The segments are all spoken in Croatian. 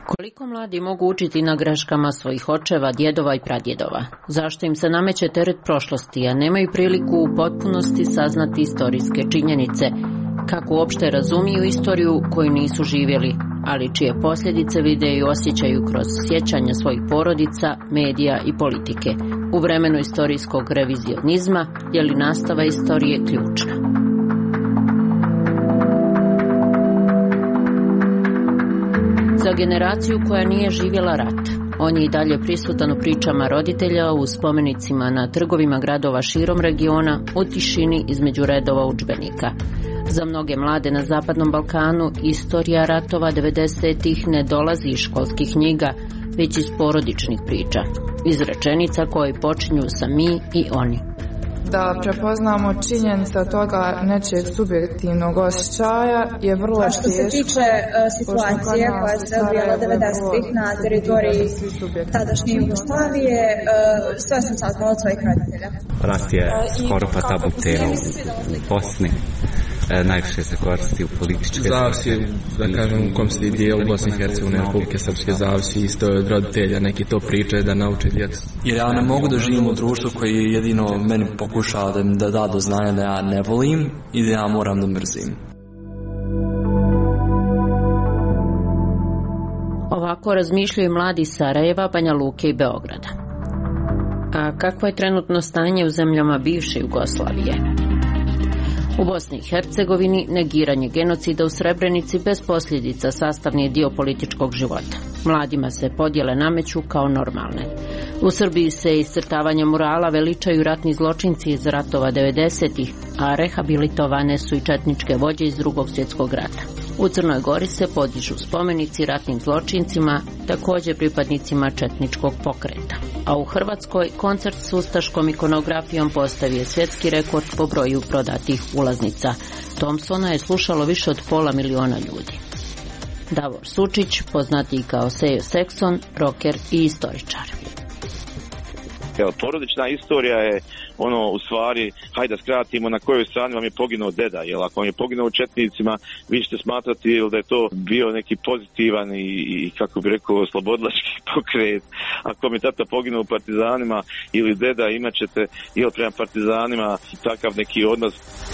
Koliko mladi mogu učiti na greškama svojih očeva, djedova i pradjedova? Zašto im se nameće teret prošlosti, a nemaju priliku u potpunosti saznati istorijske činjenice? Kako uopšte razumiju istoriju koju nisu živjeli, ali čije posljedice vide i osjećaju kroz sjećanja svojih porodica, medija i politike? U vremenu istorijskog revizionizma je li nastava istorije ključna? Za generaciju koja nije živjela rat, on je i dalje prisutan u pričama roditelja, u spomenicima na trgovima gradova širom regiona, u tišini između redova udžbenika. Za mnoge mlade na Zapadnom Balkanu istorija ratova 90-ih ne dolazi iz školskih knjiga, već iz porodičnih priča, iz rečenica koje počinju sa mi i oni. Da prepoznamo činjenica toga nečeg subjektivnog osjećaja je vrlo teško. Što se tiče situacije koja se odvijala 90-ih na teritoriji tadašnje Jugoslavije, sve sam saznala od svojih roditelja. Rat je skoro pa tabu tema u Bosni. Najviše se koristi u političke zavisi, da kažem, u kom se dijelu Bosne i Hercegovine, Republike Srpske, zavisi isto od roditelja, neki to pričaju da nauče djecu. Jer ja ne mogu da živim u društvu koji jedino meni pokušava da da do znanja da ja ne volim i da ja moram da mrzim. Ovako razmišljaju mladi iz Sarajeva, Banja Luke i Beograda. A kakvo je trenutno stanje u zemljama bivše Jugoslavije? U Bosni i Hercegovini negiranje genocida u Srebrenici bez posljedica sastavni je dio političkog života. Mladima se podjele nameću kao normalne. U Srbiji se iscrtavanjem murala veličaju ratni zločinci iz ratova 90-ih, a rehabilitovane su i četničke vođe iz Drugog svjetskog rata. U Crnoj Gori se podižu spomenici ratnim zločincima, također pripadnicima četničkog pokreta. A u Hrvatskoj koncert s ustaškom ikonografijom postavio svjetski rekord po broju prodatih ulaznica. Thompsona je slušalo više od 500.000 ljudi. Davor Sučić, poznatiji kao Sejo Sekson, rocker i istoričar. Evo, porodična istorija je u stvari, hajde da skratimo, na kojoj strani vam je poginuo deda, jer ako vam je poginuo u četnicima, vi ćete smatrati da je to bio neki pozitivan i kako bi rekao, slobodilački pokret. Ako vam je tata poginuo u partizanima ili deda, imat ćete ili prema partizanima takav neki odnos.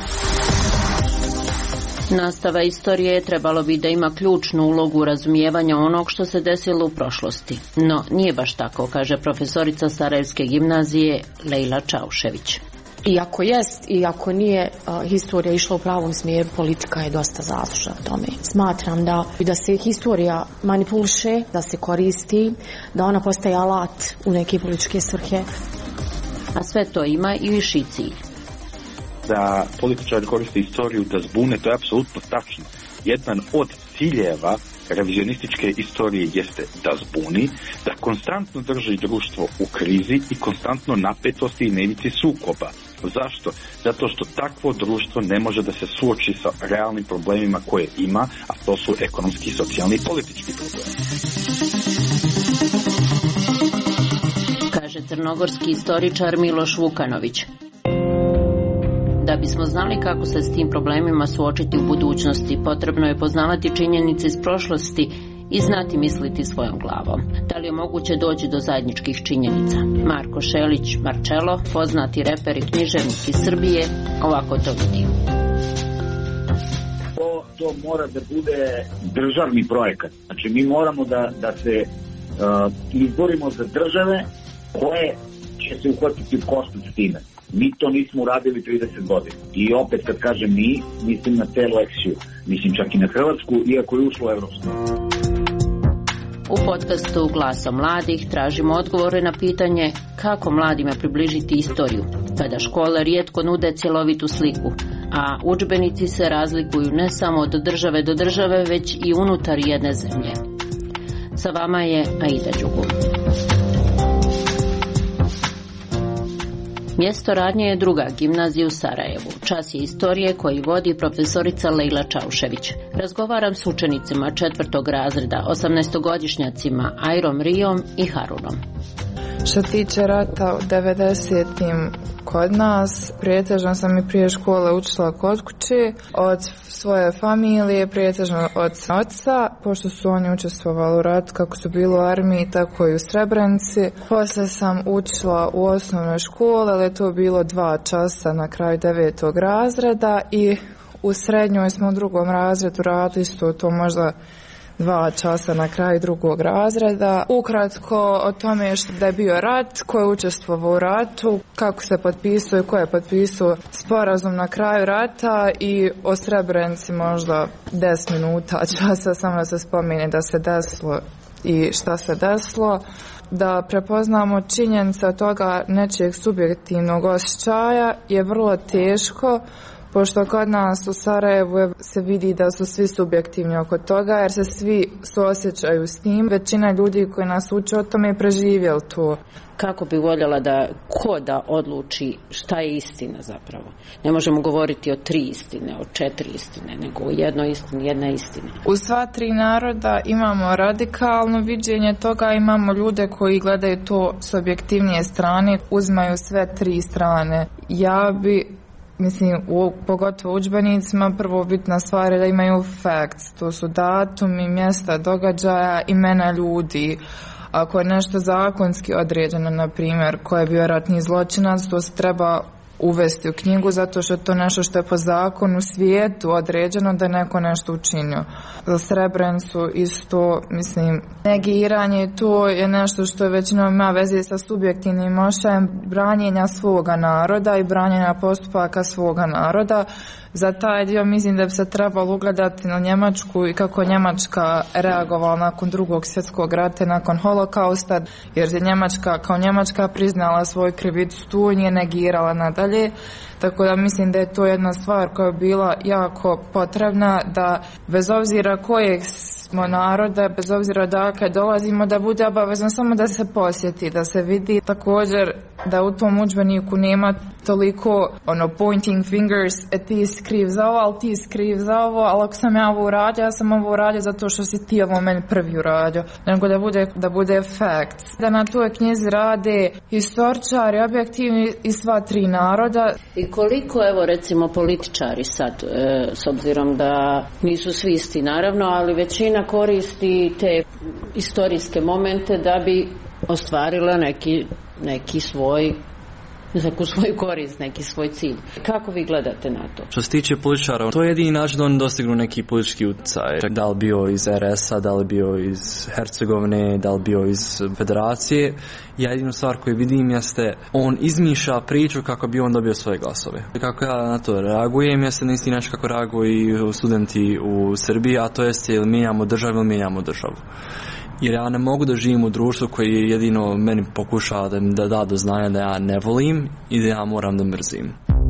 Nastava istorije trebalo bi da ima ključnu ulogu u razumijevanju onog što se desilo u prošlosti. No, nije baš tako, kaže profesorica Sarajevske gimnazije Lejla Čaušević. Iako jest, iako nije historija išla u pravom smjeru, politika je dosta zaslužna tome. Smatram da se historija manipuliše, da se koristi, da ona postaje alat u neke političke svrhe. A sve to ima i viši cilj. Da političari koriste istoriju da zbune, to je apsolutno tačno. Jedan od ciljeva revizionističke istorije jeste da zbuni, da konstantno drži društvo u krizi i konstantno napetosti i na ivici sukoba. Zašto? Zato što takvo društvo ne može da se suoči sa realnim problemima koje ima, a to su ekonomski, socijalni i politički problemi. Kaže crnogorski istoričar Miloš Vukanović. Da bismo znali kako se s tim problemima suočiti u budućnosti, potrebno je poznavati činjenice iz prošlosti i znati misliti svojom glavom. Da li je moguće doći do zajedničkih činjenica? Marko Šelić, Marcello, poznati reper i književnik iz Srbije, ovako to vidi. To mora da bude državni projekat. Znači mi moramo da se izborimo za države koje će se uhvatiti u koštac s time. Mi to nismo uradili 30 godina. I opet kad kažem mi, mislim na celu eksiju. Mislim čak i na Hrvatsku, iako je ušlo u Evropsku. U podcastu Glasa mladih tražimo odgovore na pitanje kako mladima približiti istoriju, kada škole rijetko nude cjelovitu sliku, a udžbenici se razlikuju ne samo od države do države, već i unutar jedne zemlje. Sa vama je Aida Đugum. Mjesto radnje je druga gimnazija u Sarajevu. Čas je istorije koji vodi profesorica Lejla Čaušević. Razgovaram s učenicima 4. razreda, 18-godišnjacima Ajrom Rijom i Harunom. Što tiče rata u 90-im kod nas, pretežno sam i prije škole učila kod kuće, od svoje familije, pretežno od oca, pošto su oni učestvovali u ratu kako su bili u armiji, tako i u Srebrenici. Poslije sam učila u osnovnoj školi, ali je to bilo 2 časa na kraju 9. razreda i u srednjoj smo u 2. razredu radili isto to možda 2 časa na kraju 2. razreda. Ukratko o tome da je bio rat, ko je učestvovao u ratu, kako se potpisuje, ko je potpisao sporazum na kraju rata i o Srebrenici možda 10 minuta časa samo da se spomene da se desilo i šta se desilo. Da prepoznamo činjenice toga nečijeg subjektivnog osjećaja je vrlo teško, pošto kod nas u Sarajevu se vidi da su svi subjektivni oko toga, jer se svi suosjećaju s tim. Većina ljudi koji nas uče o tome je preživjeli to. Kako bi voljela ko da odluči šta je istina zapravo? Ne možemo govoriti o 3 istine, o 4 istine, nego o jednoj istini, jedna istina. U sva 3 naroda imamo radikalno viđenje toga, imamo ljude koji gledaju to s objektivnije strane, uzmaju sve 3 strane. Ja bi pogotovo u udžbenicima, prvo bitna stvar je da imaju facts, to su datumi, mjesta događaja, imena ljudi. Ako je nešto zakonski određeno, na primjer, ko je bio ratni zločinac, to se treba uvesti u knjigu, zato što je to nešto što je po zakonu svijetu određeno da je neko nešto učinio. Za Srebrenicu isto, negiranje, to je nešto što je većinom ima veze sa subjektivnim osjećajem branjenja svoga naroda i branjenja postupaka svoga naroda. Za taj dio mislim da bi se trebalo ugledati na Njemačku i kako Njemačka reagovala nakon 2. svjetskog rata i nakon holokausta, jer je Njemačka kao Njemačka priznala svoju krivicu tu i nije negirala nadalje. Tako da mislim da je to jedna stvar koja je bila jako potrebna, da bez obzira kojeg smo naroda, bez obzira odakle dolazimo, da bude obavezno samo da se posjeti, da se vidi. Također da u tom udžbeniku nema toliko pointing fingers, ti si kriv za ovo, ali ti si kriv za ovo, ali ako sam ja ovo uradio, ja sam ovo uradio zato što si ti ovo meni prvi uradio, nego da bude facts. Da na toj knjizi rade historičari, objektivni i sva 3 naroda. I koliko, evo recimo, političari sad, s obzirom da nisu svi isti naravno, ali većina koristi te istorijske momente da bi ostvarila neki svoj, neku svoju korist, neki svoj cilj. Kako vi gledate na to? Što se tiče političara, to je jedini način da oni dostignu neki politički utjecaj. Da li bio iz RS-a, da li bio iz Hercegovine, da li bio iz Federacije. Ja jedinu stvar koju vidim jeste, on izmišlja priču kako bi on dobio svoje glasove. Kako ja na to reagujem, jeste na isti način kako reaguju studenti u Srbiji, a to jeste ili mijenjamo državu ili mijenjamo državu. Jer ja ne mogu da živim u društvu koji jedino meni pokušava da da do znanja da ja ne volim i da ja moram da mrzim.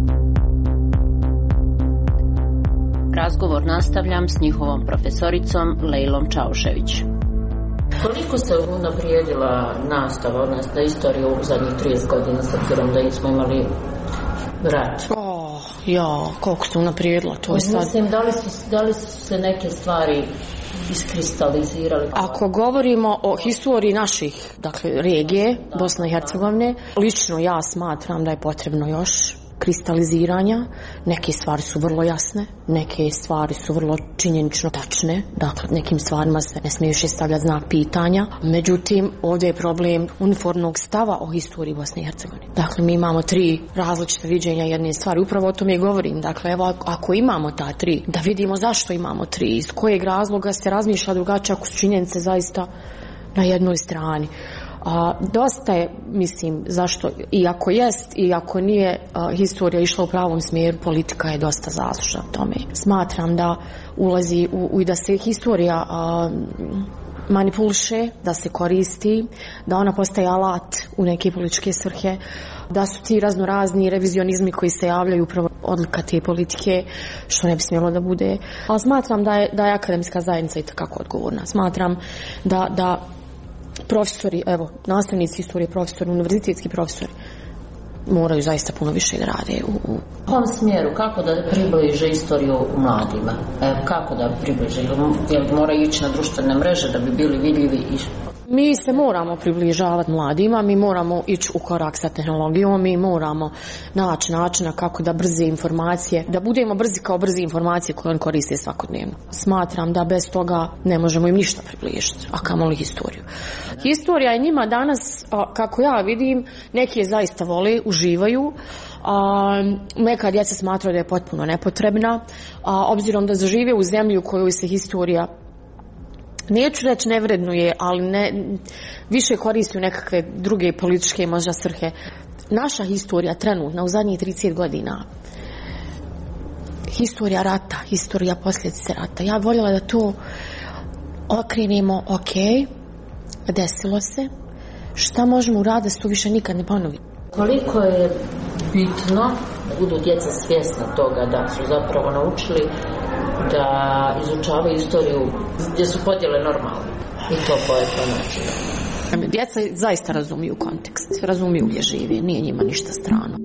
Razgovor nastavljam s njihovom profesoricom Lejlom Čaušević. Koliko se unaprijedila nastava odnosno istoriju u zadnjih 30 godina s obzirom da smo imali rat? Koliko se unaprijedila, to je sad... Mislim, da li su se neke stvari iskristalizirali? Ako govorimo o historiji naših, regije, Bosne i Hercegovine, lično ja smatram da je potrebno još kristaliziranja. Neke stvari su vrlo jasne, neke stvari su vrlo činjenično tačne, nekim stvarima se ne smije više stavljati znak pitanja. Međutim, ovdje je problem uniformnog stava o historiji Bosne i Hercegovine. Mi imamo 3 različite viđenja jedne stvari, upravo o tome i govorim. Evo, ako imamo ta 3, da vidimo zašto imamo 3, iz kojeg razloga se razmišlja drugačije ako su činjenice zaista na jednoj strani. Dosta je, zašto, i ako jest i ako nije historija išla u pravom smjeru, politika je dosta zaslužna tome. Smatram da ulazi i da se historija manipuliše, da se koristi, da ona postaje alat u neke političke svrhe, da su ti raznorazni revizionizmi koji se javljaju upravo odlika te politike, što ne bi smjelo da bude. Ali smatram da je akademska zajednica itekako odgovorna. Smatram da profesori, nastavnici historije, profesori, univerzitetski profesori, moraju zaista puno više da rade u kom smjeru, kako da približe istoriju mladima? Kako da približe? Jel moraju ići na društvene mreže da bi bili vidljivi? Mi se moramo približavati mladima, mi moramo ići u korak sa tehnologijom, mi moramo naći načina kako da brze informacije, da budemo brzi kao brze informacije koje on koriste svakodnevno. Smatram da bez toga ne možemo im ništa približiti, a kamoli historiju. Historija je njima danas, kako ja vidim, neki je zaista vole, uživaju, neka djeca smatraju da je potpuno nepotrebna, obzirom da zažive u zemlji u kojoj se historija, neću reći ne vrednuje, ali više koristi u nekakve druge političke možda svrhe. Naša historija trenutna u zadnjih 30 godina, historija rata, historija posljedice rata, ja voljela da to okrenemo, ok, desilo se, šta možemo uraditi da se to više nikad ne ponovi. Koliko je bitno da budu djeca svjesna toga da su zapravo naučili da izučavaju istoriju gdje su podjele normalne i to po načinu. Djeca zaista razumiju kontekst, razumiju gdje žive, nije njima ništa strano.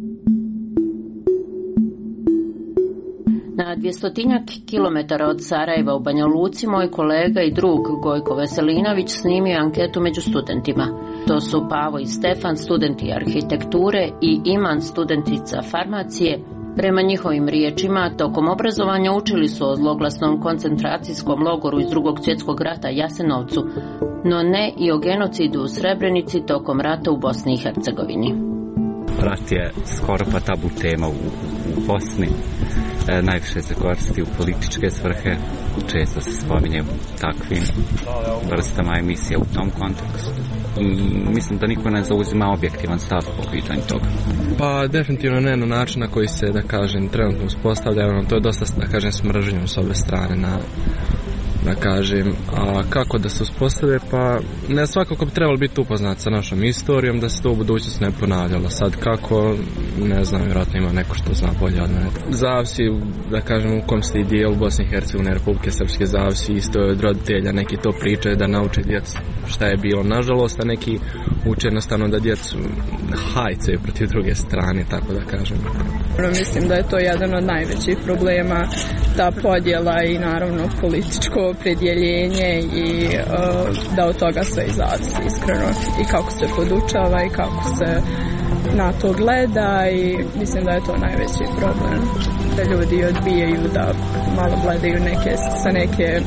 Na 200-tinjak kilometara od Sarajeva u Banja Luci moj kolega i drug Gojko Veselinović snimio anketu među studentima. To su Pavo i Stefan, studenti arhitekture, i Iman, studentica farmacije. Prema njihovim riječima, tokom obrazovanja učili su o zloglasnom koncentracijskom logoru iz Drugog svjetskog rata Jasenovcu, no ne i o genocidu u Srebrenici tokom rata u Bosni i Hercegovini. Rat je skoro pa tabu tema u Bosni. Najviše se koristi u političke svrhe, često se spominje takvim vrstama emisija u tom kontekstu. Mislim da niko ne zauzima objektivan stav po pitanju toga. Pa definitivno ne na način na koji se, da kažem, trenutno uspostavlja, to je dosta, da kažem, s mržnjom s obe strane da kažem, a kako da se uspostave, pa ne svakako bi trebalo biti upoznat sa našom istorijom, da se to u budućnosti ne ponavljalo. Sad kako, ne znam, vjerojatno ima neko što zna bolje od mene. Zavisi, da kažem, u kom se i dijelu Bosne i Hercegovine, Republike Srpske, zavisi isto od roditelja, neki to pričaju da nauče djecu šta je bilo, nažalost, a neki uče jednostavno da djecu hajcaju protiv druge strane, tako da kažem. Mislim da je to jedan od najvećih problema, ta podjela i naravno političko opredjeljenje i da od toga sve zavisi iskreno i kako se podučava i kako se na to gleda i mislim da je to najveći problem. Da ljudi odbijaju da malo gledaju sa neke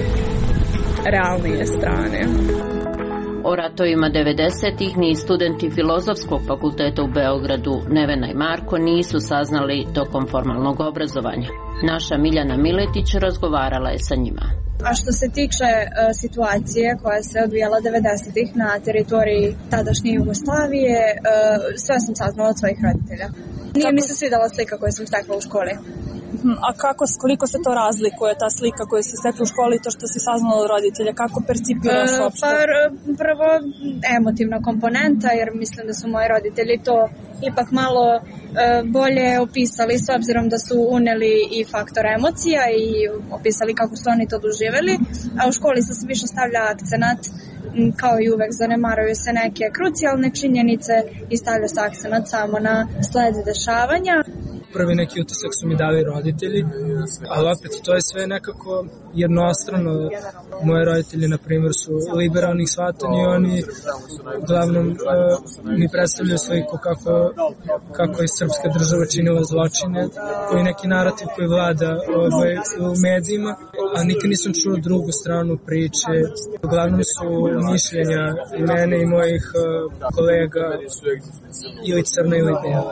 realnije strane. O ratovima 90-ih ni studenti Filozofskog fakulteta u Beogradu, Nevena i Marko, nisu saznali tokom formalnog obrazovanja. Naša Miljana Miletić razgovarala je sa njima. A što se tiče situacije koja se odvijala 90-ih na teritoriji tadašnje Jugoslavije, sve sam saznala od svojih roditelja. Nije mi se svidjela slika koju sam stekla u školi. A koliko se to razlikuje, ta slika koju se stekla u školi i to što si saznala od roditelja? Kako percipiraš uopšte? Prvo, emotivna komponenta, jer mislim da su moji roditelji to ipak malo bolje opisali, s obzirom da su uneli i faktor emocija i opisali kako su oni to doživjeli, a u školi se više stavlja akcenat, kao i uvek zanemaruju se neke krucijalne činjenice i stavlja se akcenat samo na sled dešavanja. Prvi neki utisak su mi dali roditelji, ali opet to je sve nekako jednostrano. Moji roditelji, na primjer, su liberalnih shvatanja i oni uglavnom mi predstavljaju sliku kako je srpska država činila zločine, koji neki narativ koji vlada u medijima, a nikad nisam čuo drugu stranu priče. Uglavnom su mišljenja i mene i mojih kolega ili crna ili bijela.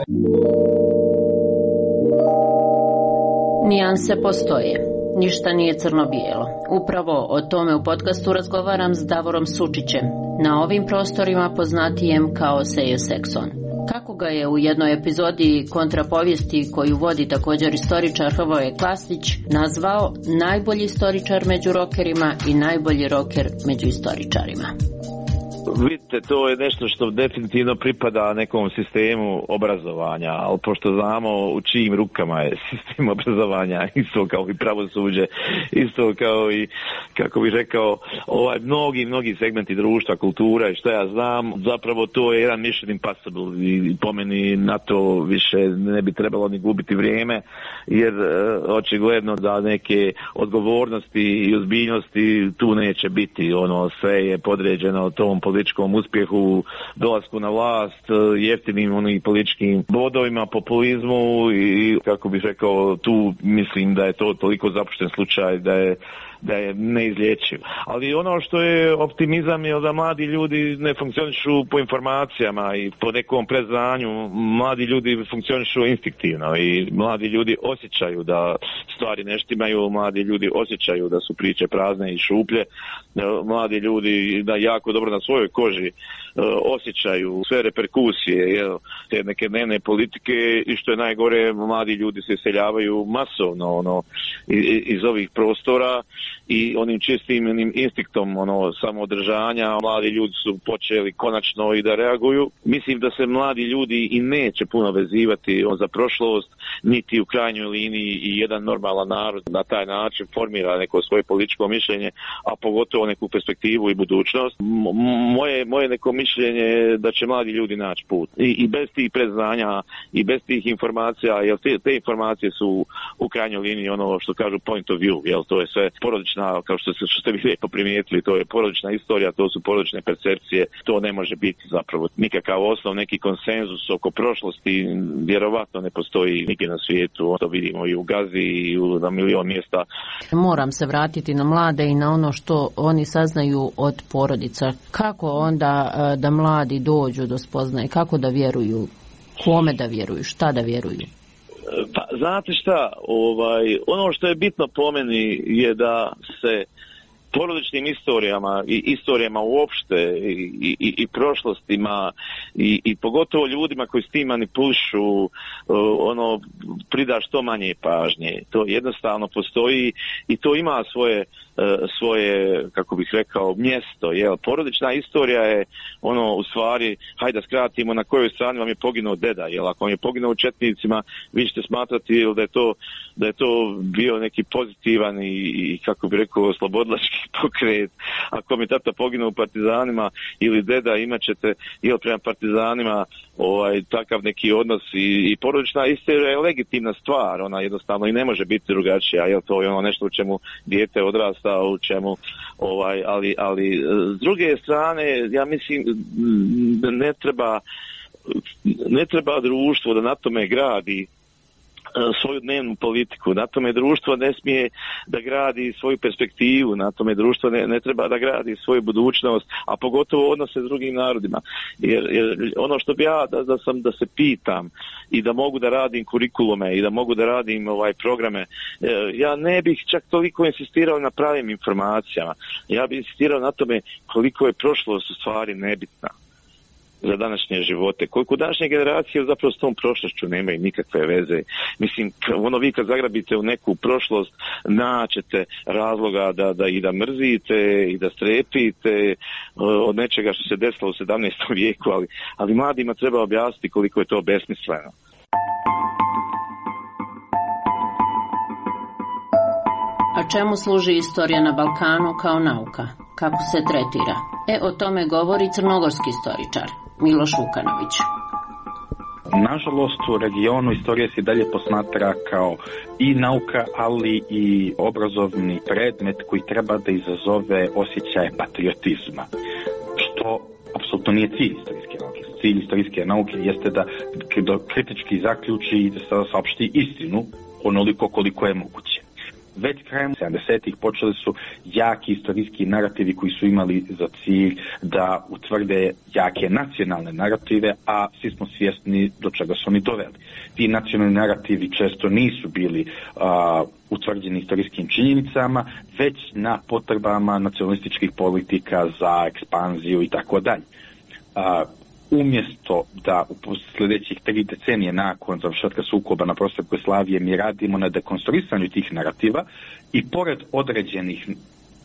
Nijanse postoje. Ništa nije crno-bijelo. Upravo o tome u podcastu razgovaram s Davorom Sučićem, na ovim prostorima poznatijem kao Sejo Sekson. Kako ga je u jednoj epizodi kontrapovijesti koju vodi također istoričar Hrvoje Klasić nazvao najbolji istoričar među rokerima i najbolji roker među istoričarima. Vidite, to je nešto što definitivno pripada nekom sistemu obrazovanja, ali pošto znamo u čijim rukama je sistem obrazovanja, isto kao i pravosuđe, isto kao i, kako bih rekao, mnogi segmenti društva, kultura i što ja znam, zapravo to je jedan mission impossible i po meni na to više ne bi trebalo ni gubiti vrijeme, jer očigledno da neke odgovornosti i ozbiljnosti tu neće biti. Sve je podređeno tom političkom uspjehu, dolasku na vlast, jeftinim političkim bodovima, populizmu i, kako bih rekao, tu mislim da je to toliko zapušten slučaj da je neizlječiv. Ali ono što je optimizam je da mladi ljudi ne funkcionišu po informacijama i po nekom predznanju. Mladi ljudi funkcionišu instinktivno i mladi ljudi osjećaju da stvari ne štimaju, mladi ljudi osjećaju da su priče prazne i šuplje, mladi ljudi da jako dobro na svojoj koži osjećaju sve reperkusije te neke dnevne politike i što je najgore, mladi ljudi se iseljavaju masovno iz ovih prostora i onim čistim instinktom samoodržanja mladi ljudi su počeli konačno i da reaguju. Mislim da se mladi ljudi i neće puno vezivati za prošlost, niti u krajnjoj liniji i jedan normalan narod na taj način formira neko svoje političko mišljenje, a pogotovo neku perspektivu i budućnost. Moje neko mišljenje je da će mladi ljudi naći put. I bez tih predznanja i bez tih informacija, jer te informacije su u krajnjoj liniji ono što kažu point of view, jer to je sve porodična, kao što ste vi lijepo primijetili, to je porodična istorija, to su porodične percepcije, to ne može biti zapravo nikakav osnov, neki konsenzus oko prošlosti, vjerovatno ne postoji nigdje na svijetu, to vidimo i u Gazi i na milion mjesta. Moram se vratiti na mlade i na ono što oni saznaju od porodica. Kako onda da mladi dođu do spoznaje, kako da vjeruju, kome da vjeruju, šta da vjeruju? Pa, znate šta, ono što je bitno po meni je da se porodičnim istorijama i istorijama uopšte i prošlostima i pogotovo ljudima koji s tim manipulišu prida što manje pažnje. To jednostavno postoji i to ima svoje, kako bih rekao, mjesto. Porodična istorija je u stvari, hajde da skratimo, na kojoj strani vam je poginuo deda. Ako vam je poginuo u četnicima, vi ćete smatrati da je to bio neki pozitivan i kako bih rekao, slobodlački pokret. Ako mi tata poginuo u partizanima ili deda, imat ćete prema partizanima takav neki odnos i porodična istorija je legitimna stvar, ona jednostavno i ne može biti drugačija, to je nešto u čemu dijete odrasta, u čemu ali s druge strane ja mislim da ne treba društvo da na tome gradi svoju dnevnu politiku, na tome društvo ne smije da gradi svoju perspektivu, na tome društvo ne treba da gradi svoju budućnost, a pogotovo odnose s drugim narodima. Jer ono što bi ja da se pitam i da mogu da radim kurikulume i da mogu da radim programe, ja ne bih čak toliko insistirao na pravim informacijama. Ja bih insistirao na tome koliko je prošlost u stvari nebitna za današnje živote. Koliko današnje generacije zapravo s tom prošlošću nemaju nikakve veze. Mislim, vi kad zagrabite u neku prošlost, naćete razloga da mrzite i da strepite od nečega što se desilo u 17. vijeku, ali mladima treba objasniti koliko je to besmisleno. A čemu služi istorija na Balkanu kao nauka? Kako se tretira? O tome govori crnogorski istoričar Miloš Vukanović. Nažalost, u regionu istorija se dalje posmatra kao i nauka, ali i obrazovni predmet koji treba da izazove osjećaje patriotizma, što apsolutno nije cilj istorijske nauke. Cilj istorijske nauke jeste da kritički zaključi i da saopšti istinu onoliko koliko je moguće. Već krajem 70-ih počeli su jaki istorijski narativi koji su imali za cilj da utvrde jake nacionalne narative, a svi smo svjesni do čega su oni doveli. Ti nacionalni narativi često nisu bili utvrđeni istorijskim činjenicama, već na potrebama nacionalističkih politika za ekspanziju i tako dalje. Umjesto da u sljedećih 3 decenije nakon završetka sukoba na prostoru Jugoslavije mi radimo na dekonstruisanju tih narativa i pored određenih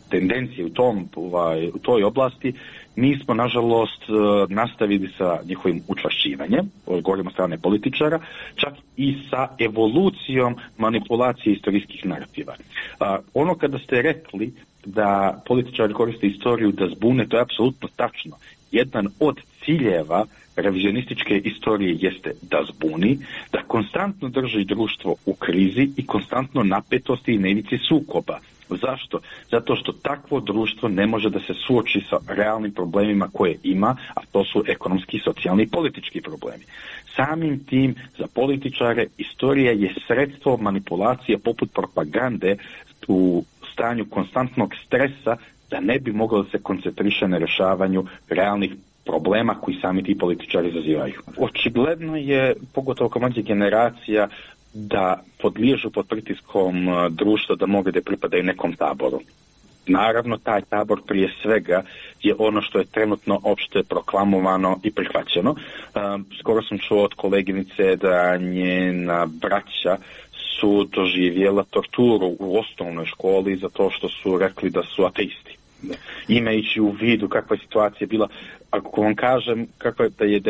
tendencije u toj oblasti, mi smo nažalost nastavili sa njihovim učvršćivanjem, govorimo strane političara, čak i sa evolucijom manipulacije istorijskih narativa. Ono kada ste rekli da političari koriste istoriju da zbune, to je apsolutno tačno. Jedan od ciljeva revizionističke istorije jeste da zbuni, da konstantno drži društvo u krizi i konstantno napetosti i na ivici sukoba. Zašto? Zato što takvo društvo ne može da se suoči sa realnim problemima koje ima, a to su ekonomski, socijalni i politički problemi. Samim tim, za političare, istorija je sredstvo manipulacije poput propagande u stanju konstantnog stresa da ne bi moglo da se koncentriše na rješavanju realnih problema koji sami ti političari izazivaju. Očigledno je, pogotovo kao mlađa generacija, da podliježu pod pritiskom društva da mogu da pripadaju nekom taboru. Naravno, taj tabor prije svega je ono što je trenutno opšte proklamovano i prihvaćeno. Skoro sam čuo od koleginice da njena braća su doživjela torturu u osnovnoj školi zato što su rekli da su ateisti. Imajući u vidu kakva je situacija bila, ako vam kažem da je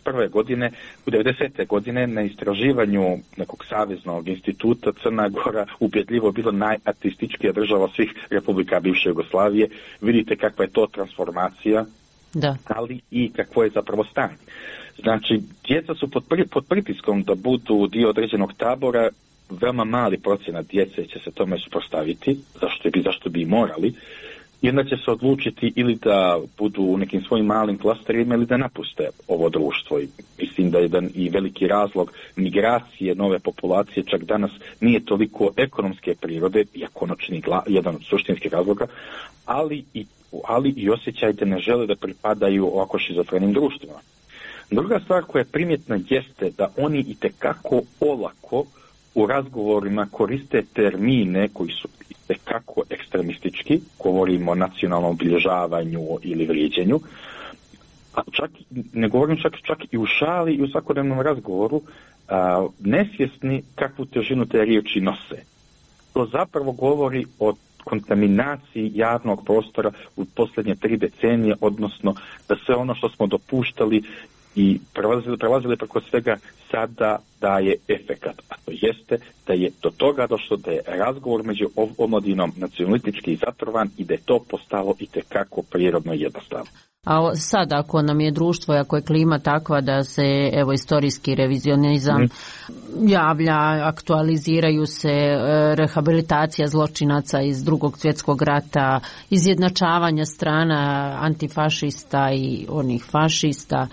90. godine na istraživanju nekog saveznog instituta Crna Gora ubjedljivo bila najateističkija država svih republika bivše Jugoslavije, vidite kakva je to transformacija, da. Ali i kakvo je zapravo stanje. Znači, djeca su pod pritiskom da budu dio određenog tabora, veoma mali procenat djece će se tome suprotstaviti, zašto bi morali, i onda će se odlučiti ili da budu u nekim svojim malim klasterima ili da napuste ovo društvo. I mislim da je jedan i veliki razlog migracije nove populacije čak danas nije toliko ekonomske prirode, iako ono čini jedan od suštinskih razloga, ali i osjećaj da ne žele da pripadaju ovako šizofrenim društvima. Druga stvar koja je primjetna jeste da oni itekako olako u razgovorima koriste termine koji su itekako ekstremistički, govorimo o nacionalnom obilježavanju ili vrijeđenju, a ne govorim čak i u šali i u svakodnevnom razgovoru, nesvjesni kakvu težinu te riječi nose. To zapravo govori o kontaminaciji javnog prostora u posljednje 3 decenije, odnosno da sve ono što smo dopuštali i prelazili preko svega sada daje efekat, a to jeste da je do toga došlo da je razgovor među omladinom nacionalistički zatrovan i da je to postalo itekako prirodno jednostavno. A sad ako nam je društvo, ako je klima takva da se istorijski revizionizam javlja, aktualiziraju se rehabilitacija zločinaca iz Drugog svjetskog rata, izjednačavanja strana antifašista i onih fašista,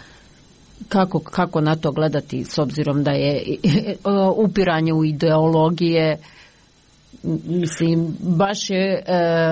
kako na to gledati s obzirom da je upiranje u ideologije, mislim, baš je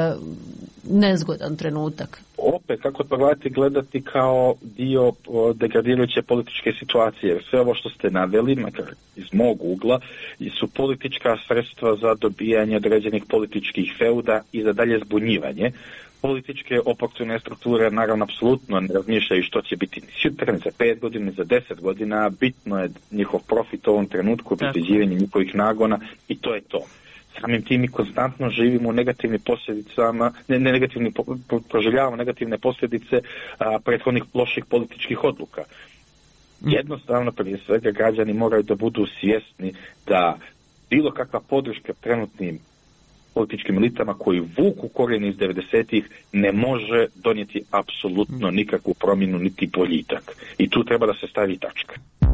nezgodan trenutak. Opet, kako to gledati kao dio degradirajuće političke situacije. Sve ovo što ste naveli, makar iz mog ugla, su politička sredstva za dobijanje određenih političkih feuda i za dalje zbunjivanje. Političke oportune strukture naravno apsolutno ne razmišljaju što će biti sutra, za 5 godina, za 10 godina. Bitno je njihov profit u ovom trenutku, obezbeđivanje njihovih nagona i to je to. Samim tim mi konstantno živimo u negativnim posljedicama, proživljavamo negativne posljedice prethodnih loših političkih odluka. Jednostavno, prije svega, građani moraju da budu svjesni da bilo kakva podrška trenutnim političkim elitama koji vuku korijene iz 90-ih ne može donijeti apsolutno nikakvu promjenu niti boljitak. I tu treba da se stavi tačka.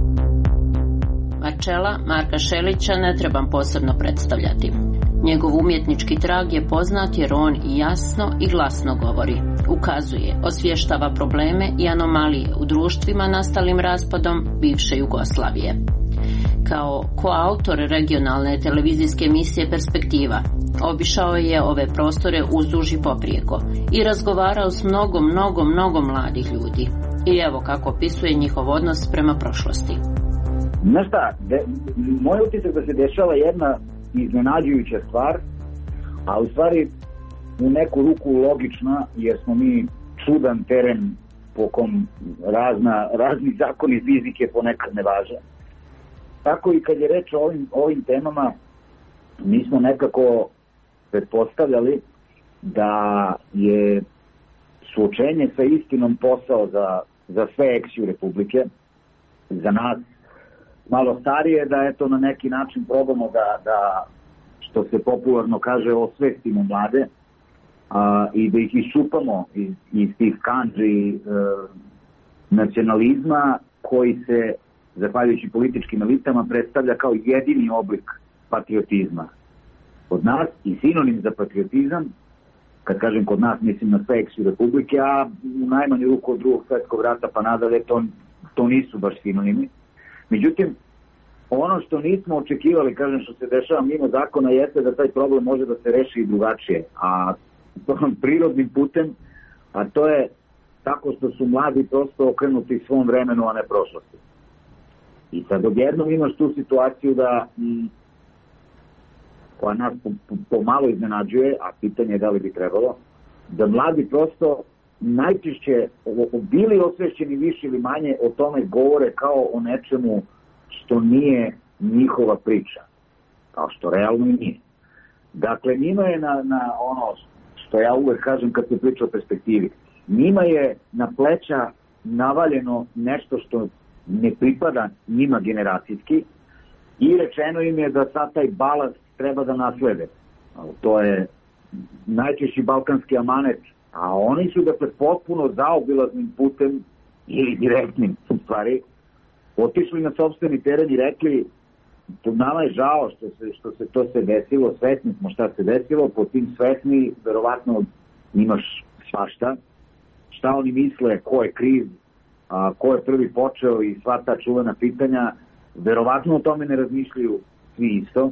Marčela Marka Šelića ne trebam posebno predstavljati. Njegov umjetnički trag je poznat jer on i jasno i glasno govori, ukazuje, osvještava probleme i anomalije u društvima nastalim raspadom bivše Jugoslavije. Kao koautor regionalne televizijske emisije Perspektiva, obišao je ove prostore uzduž i poprijeko i razgovarao s mnogo mladih ljudi. I evo kako opisuje njihov odnos prema prošlosti. Znaš šta, moj utisak da se dešava jedna iznenađujuća stvar, a u stvari u neku ruku logična, jer smo mi čudan teren po kom razni zakoni fizike ponekad ne važe. Tako i kad je reč o ovim temama, mi smo nekako pretpostavljali da je suočenje sa istinom posao za sve eksiju Republike, za nas malo starije, da eto na neki način probamo da što se popularno kaže, osvestimo mlade i da ih iščupamo iz tih kandži nacionalizma koji se, zahvaljujući političkim elitama, predstavlja kao jedini oblik patriotizma. Kod nas i sinonim za patriotizam, kad kažem kod nas, mislim na sve eksiju Republike, a u najmanju ruku od Drugog svjetskog rata pa nadalje to nisu baš sinonimi. Međutim, ono što nismo očekivali, kažem, što se dešava mimo zakona, jeste da taj problem može da se reši i drugačije, a prirodnim putem, a to je tako što su mladi prosto okrenuti svom vremenu, a ne prošlosti. I sad odjednom imaš tu situaciju da koja nas pomalo iznenađuje, a pitanje je da li bi trebalo, da mladi prosto najčešće bili osvešćeni više ili manje o tome govore kao o nečemu što nije njihova priča, kao što realno i nije. Dakle, njima je na ono što ja uvek kažem kad se priča o perspektivi, njima je na pleća navaljeno nešto što ne pripada njima generacijski i rečeno im je da sad taj balast treba da naslede. To je najčešći balkanski amanet, a oni su dakle potpuno zaobilaznim putem ili direktnim u stvari otišli na sopstveni teren i rekli nama je žao što se to se desilo, svesni smo šta se desilo, po tim svesni verovatno imaš svašta, šta oni misle, ko je kriv, ko je prvi počeo i sva ta čuvena pitanja, verovatno o tome ne razmišljaju svi isto,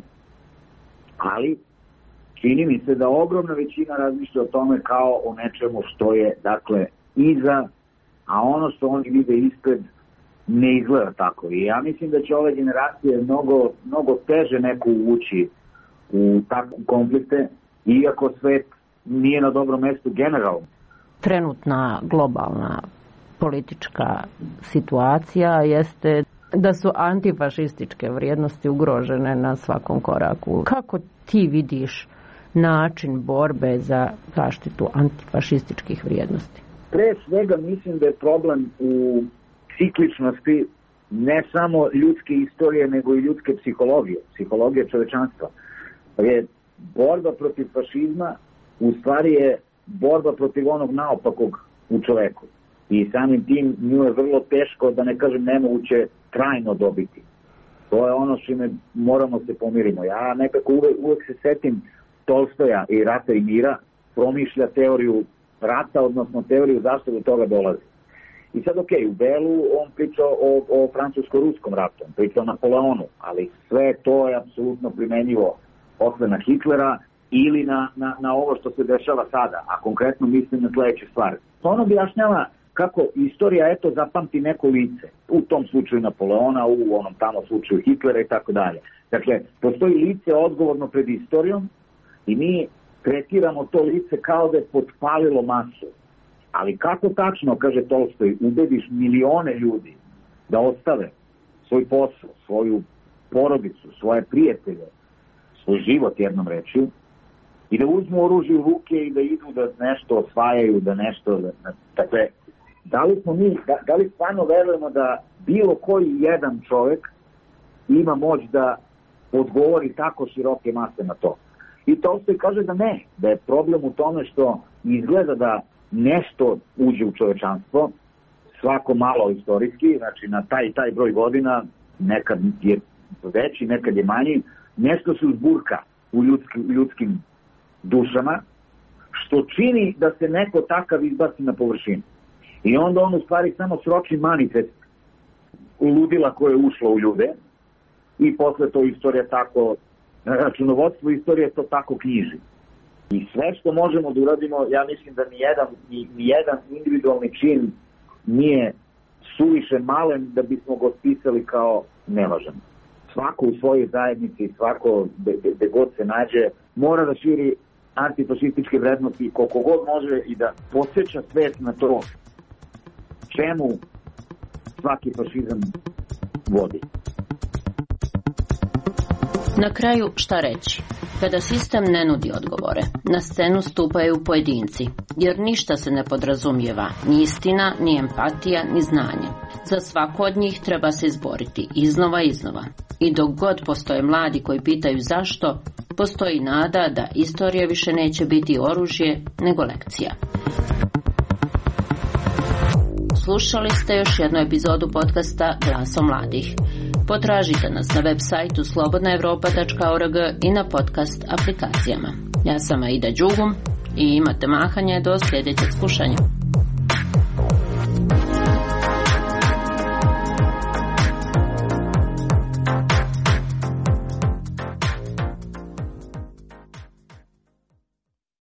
ali čini mi se da ogromna većina razmišlja o tome kao o nečemu što je dakle iza, a ono što oni vide ispred ne izgleda tako. I ja mislim da će ove generacije mnogo teže neko ući u takve konflikte, iako svet nije na dobrom mestu generalno. Trenutna globalna politička situacija jeste da su antifašističke vrijednosti ugrožene na svakom koraku. Kako ti vidiš način borbe za zaštitu antifašističkih vrijednosti? Pre svega mislim da je problem u cikličnosti ne samo ljudske istorije, nego i ljudske psihologije čovečanstva. Je borba protiv fašizma u stvari je borba protiv onog naopakog u čoveku. I samim tim nju je vrlo teško, da ne kažem nemoguće, trajno dobiti. To je ono što moramo se pomirimo. Ja nekako uvek se setim Tolstoja i Rata i mira, promišlja teoriju rata, odnosno teoriju zašto do toga dolazi. I sad u Belu on priča o francusko-ruskom ratu, on priča o Napoleonu, ali sve to je apsolutno primenjivo posle na Hitlera ili na ovo što se dešava sada, a konkretno mislim na sledeće stvari. On objašnjava kako istorija zapamti neko lice, u tom slučaju Napoleona, u onom tamo slučaju Hitlera i tako dalje. Dakle, postoji lice odgovorno pred istorijom i mi tretiramo to lice kao da je potpalilo masu. Ali kako tačno, kaže Tolstoj, ubediš milione ljudi da ostave svoj posao, svoju porodicu, svoje prijatelje, svoj život jednom rečju, i da uzmu oružje u ruke i da idu da nešto osvajaju, da nešto... Dakle, da li stvarno verujemo da bilo koji jedan čovjek ima moć da odgovori tako široke mase na to? I Tolstoj kaže da ne, da je problem u tome što izgleda da nešto uđe u čovečanstvo, svako malo istorijski, znači na taj broj godina, nekad je veći, nekad je manji, nešto se uzburka u ljudskim dušama, što čini da se neko takav izbaci na površinu. I onda on u stvari samo sroči manifest ludila koje je ušlo u ljude i posle to istorija tako, računovodstvo istorije to tako knjiži. I sve što možemo da uradimo, ja mislim da nijedan individualni čin nije suviše malen da bismo ga otpisali kao nevažan. Svako u svojoj zajednici, svako gde god se nađe, mora da širi antifašističke vrednosti koliko god može i da podsjeća svet na to čemu svaki fašizam vodi. Na kraju, šta reći? Kada sistem ne nudi odgovore, na scenu stupaju pojedinci, jer ništa se ne podrazumijeva, ni istina, ni empatija, ni znanje. Za svako od njih treba se izboriti iznova i iznova. I dok god postoje mladi koji pitaju zašto, postoji nada da istorija više neće biti oružje, nego lekcija. Slušali ste još jednu epizodu podcasta Glasom mladih. Potražite nas na web sajtu slobodnaevropa.org i na podcast aplikacijama. Ja sam Aida Đugum i imate mahanje do sljedećeg slušanja.